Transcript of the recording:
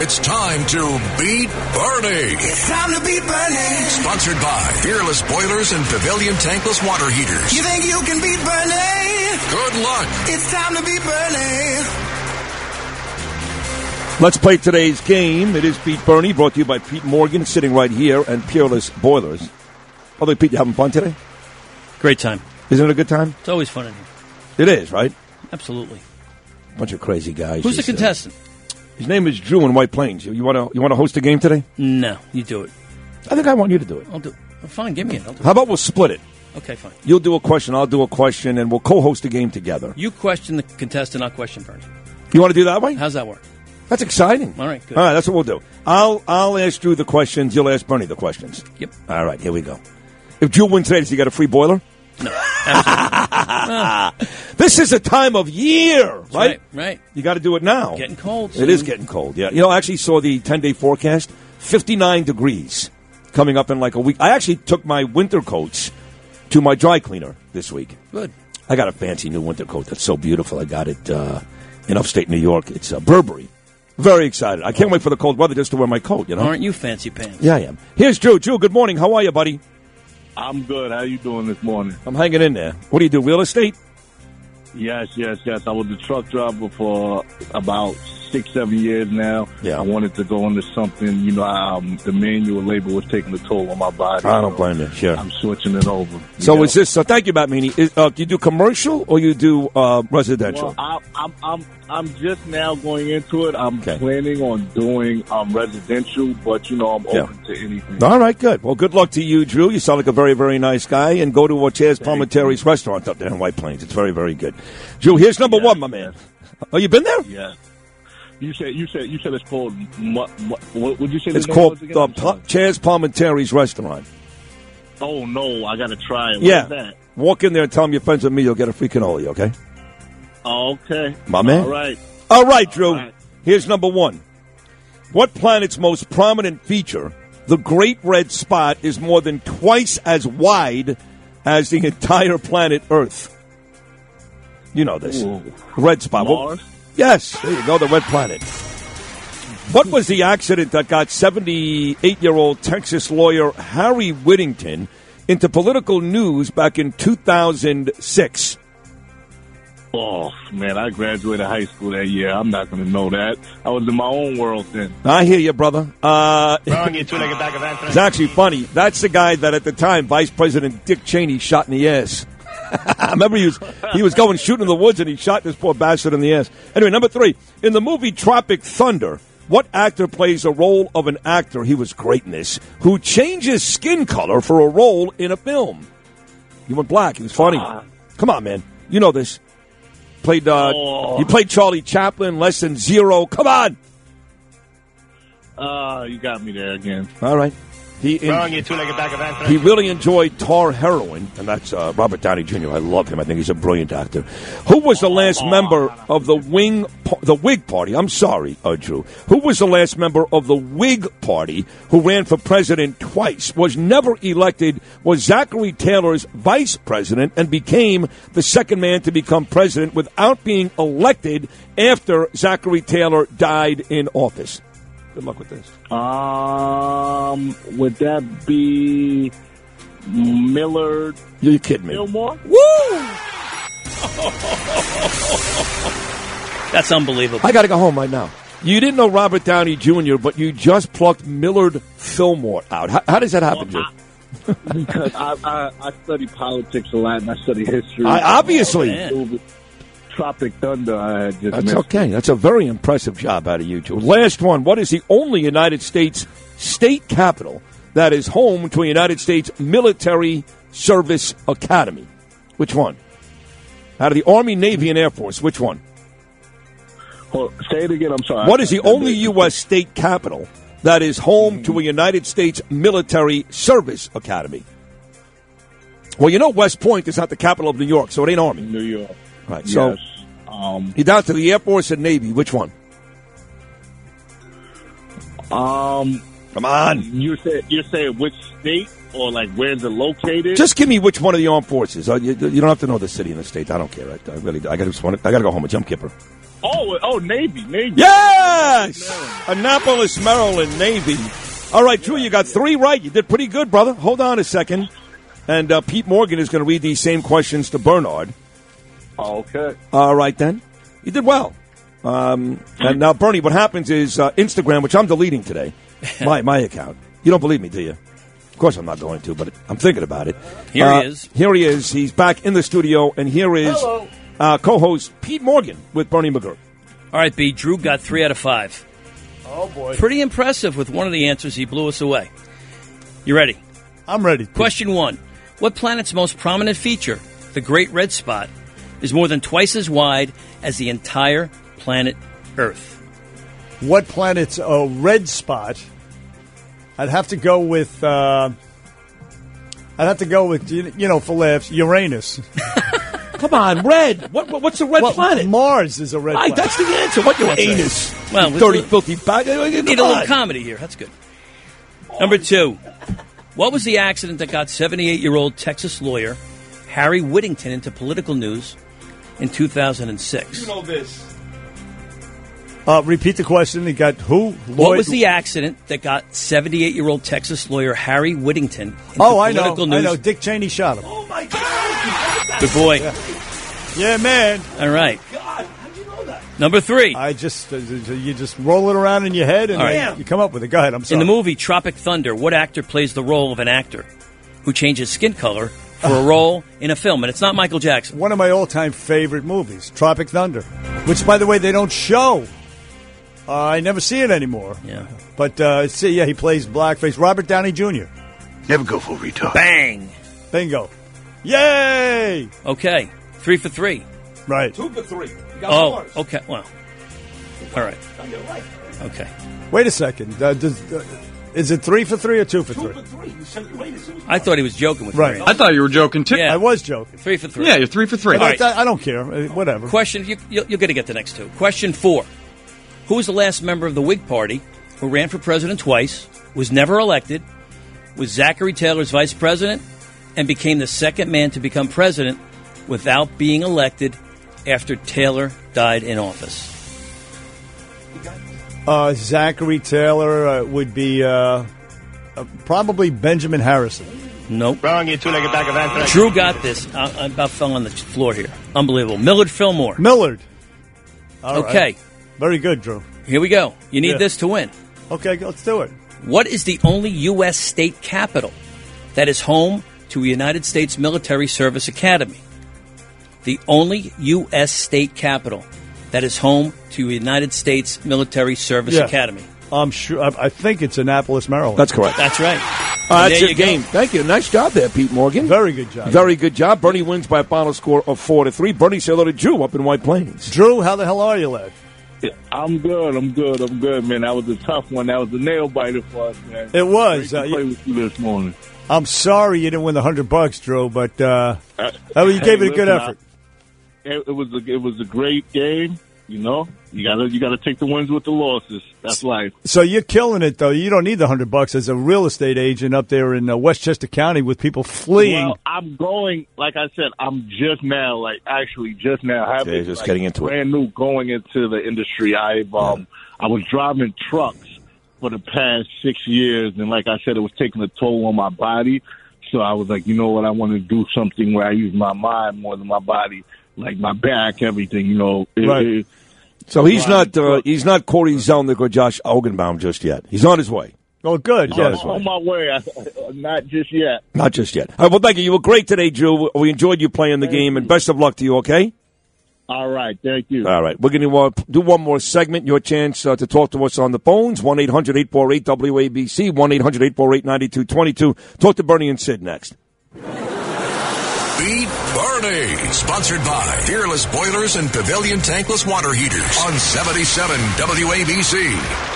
It's time to beat Bernie. It's time to beat Bernie. Sponsored by Fearless Boilers and Pavilion Tankless Water Heaters. You think you can beat Bernie? Good luck. It's time to beat Bernie. Let's play today's game. It is Beat Bernie, brought to you by Pete Morgan, sitting right here, and Peerless Boilers. By the way, Pete, you having fun today? Great time. Isn't it a good time? It's always fun in here. It is, right? Absolutely. Bunch of crazy guys. Who's the contestant? His name is Drew in White Plains. You want to host a game today? No, you do it. I think I want you to do it. I'll do it. Oh, fine, give me it. I'll do it. How about we'll split it? Okay, fine. You'll do a question, I'll do a question, and we'll co-host a game together. You question the contestant, I'll question Bernie. You want to do that way? How's that work? That's exciting. All right, good. All right, that's what we'll do. I'll ask Drew the questions. You'll ask Bernie the questions. Yep. All right, here we go. If Drew wins today, does he get a free boiler? No, absolutely. This is a time of year, right? Right. You got to do it now. Getting cold. It is getting cold, yeah. You know, I actually saw the 10-day forecast, 59 degrees coming up in like a week. I actually took my winter coats to my dry cleaner this week. Good. I got a fancy new winter coat that's so beautiful. I got it in upstate New York. It's Burberry. Very excited. I can't wait for the cold weather just to wear my coat, you know? Aren't you fancy pants? Yeah, I am. Here's Drew. Drew, good morning. How are you, buddy? I'm good. How you doing this morning? I'm hanging in there. What do you do, real estate? Yes. I was a truck driver for about 6-7 years now. Yeah. I wanted to go into something, the manual labor was taking a toll on my body. I don't blame you, sure. I'm switching it over. So is this, thank you, Batmini. Do you do commercial or you do residential? Well, I'm just now going into it. I'm planning on doing residential, but, I'm open to anything. All right, good. Well, good luck to you, Drew. You sound like a very, very nice guy. And go to Chaz Palminteri's restaurant up there in White Plains. It's very, very good. Drew, here's number one, my man. Oh, you been there? Yeah. You said it's called what would you say? It's called Chaz Palminteri's restaurant. Oh no, I gotta try it. Yeah, what's that? Walk in there and tell them you're friends with me. You'll get a free cannoli. Okay. Okay, my man. All right, Drew. All right. Here's number one. What planet's most prominent feature, the Great Red Spot, is more than twice as wide as the entire planet Earth? You know this. Ooh. Red Spot. Mars? Yes, there you go, the red planet. What was the accident that got 78-year-old Texas lawyer Harry Whittington into political news back in 2006? Oh, man, I graduated high school that year. I'm not going to know that. I was in my own world then. I hear you, brother. Wrong, you two-legged bag of ants. It's actually funny. That's the guy that at the time Vice President Dick Cheney shot in the ass. I remember he was going shooting in the woods and he shot this poor bastard in the ass. Anyway, number three. In the movie Tropic Thunder, what actor plays a role of an actor, he was great in this, who changes skin color for a role in a film? He went black. He was funny. Come on, man. You know this. He played Charlie Chaplin, Less Than Zero. Come on. You got me there again. All right. Wrong, you two-legged bag of ants. He really enjoyed Tar Heroin, and that's Robert Downey Jr. I love him. I think he's a brilliant actor. Who was the last member of the Whig Party? I'm sorry, Drew. Who was the last member of the Whig Party who ran for president twice, was never elected, was Zachary Taylor's vice president, and became the second man to become president without being elected after Zachary Taylor died in office? Good luck with this. Would that be Millard? You're kidding me. Fillmore? Woo! That's unbelievable. I got to go home right now. You didn't know Robert Downey Jr., but you just plucked Millard Fillmore out. How does that happen, Drew? Because I study politics a lot and I study history. Obviously. Tropic Thunder, I just That's missed. Okay. That's a very impressive job out of you, Drew. Last one. What is the only United States state capital that is home to a United States Military Service Academy? Which one? Out of the Army, Navy, and Air Force, which one? Say it again, I'm sorry. What is the only U.S. state capital that is home to a United States Military Service Academy? Well, you know West Point is not the capital of New York, so it ain't Army. New York. Right, yes. So you're down to the Air Force and Navy. Which one? Come on. You're saying which state or like where's it located? Just give me which one of the armed forces. You don't have to know the city and the state. I don't care. I got to go home. It's Yom Kippur. Oh, Navy. Yes! Annapolis, Maryland, Navy. All right, Drew, you got 3 right. You did pretty good, brother. Hold on a second. And Pete Morgan is going to read these same questions to Bernard. Okay. All right, then. You did well. And now, Bernie, what happens is Instagram, which I'm deleting today, my account. You don't believe me, do you? Of course I'm not going to, but I'm thinking about it. Here he is. Here he is. He's back in the studio, and here is co-host Pete Morgan with Bernie McGirt. All right, B. Drew got 3 out of 5. Oh, boy. Pretty impressive with one of the answers. He blew us away. You ready? I'm ready. Question 1. What planet's most prominent feature, the Great Red Spot, is more than twice as wide as the entire planet Earth? What planet's a red spot? I'd have to go with, for laughs, Uranus. Come on, red. What's a red planet? Mars is a red planet. That's the answer. What, your That's anus? right. Well, dirty, filthy bag. Need a little comedy here. That's good. Number 2. What was the accident that got 78-year-old Texas lawyer Harry Whittington into political news in 2006? You know this. Repeat the question. He got who? What was the accident that got 78-year-old Texas lawyer Harry Whittington into political news? I know. Dick Cheney shot him. Oh, my God. Good boy. Yeah, man. All right. God, how'd you know that? Number 3. You just roll it around in your head and you come up with it. Go ahead. I'm sorry. In the movie Tropic Thunder, what actor plays the role of an actor who changes skin color for a role in a film? And it's not Michael Jackson. One of my all-time favorite movies, Tropic Thunder, which, by the way, they don't show. I never see it anymore. Yeah. But, he plays blackface. Robert Downey Jr. Never go full retard. Bang! Bingo. Yay! Okay. 3 for 3. Right. 2 for 3. You got yours. Okay. Well. All right. Okay. Wait a second. Is it 3 for 3 or 2 for 3? 2 for 3. You said you rated it. I thought he was joking with Right. me. I thought you were joking, too. Yeah. I was joking. 3 for 3. Yeah, you're 3 for 3. But I don't care. Whatever. Question, you're going to get the next 2. Question 4. Who was the last member of the Whig Party who ran for president twice, was never elected, was Zachary Taylor's vice president, and became the second man to become president without being elected after Taylor died in office? Zachary Taylor would be probably Benjamin Harrison. Nope. Wrong, you two-legged bag of anthrax. Drew got this. I about fell on the floor here. Unbelievable. Millard Fillmore. Millard. All okay. Right. Very good, Drew. Here we go. You need this to win. Okay, let's do it. What is the only U.S. state capital that is home to a United States Military Service Academy? The only U.S. state capital that is home to a United States Military Service Academy. I'm sure. I think it's Annapolis, Maryland. That's correct. That's right. That's your game. Thank you. Nice job there, Pete Morgan. Very good job. Very good job. Bernie wins by a final score of 4-3. Bernie, say hello to Drew up in White Plains. Drew, how the hell are you, lad? I'm good, man. That was a tough one. That was a nail biter for us, man. It was. Great to play with you this morning. I'm sorry you didn't win the $100, Drew, but you gave it a good effort. It was a great game. You know, you gotta take the wins with the losses. That's life. So you're killing it, though. You don't need the $100 as a real estate agent up there in Westchester County with people fleeing. Well, I'm going. Like I said, I'm just now, having just getting into brand new going into the industry. I was driving trucks for the past 6 years, and like I said, it was taking a toll on my body. So I was like, you know what? I want to do something where I use my mind more than my body, like my back, everything. You know, right. So he's not Corey Zelnick or Josh Ogenbaum just yet. He's on his way. Oh, good. Yes. On my way. Not just yet. Not just yet. All right, well, thank you. You were great today, Drew. We enjoyed you playing the game, and best of luck to you, okay? All right. Thank you. All right. We're going to do one more segment. Your chance to talk to us on the phones, 1-800-848-WABC, 1-800-848-9222. Talk to Bernie and Sid next. Beat Bernie. Sponsored by Fearless Boilers and Pavilion Tankless Water Heaters on 77 WABC.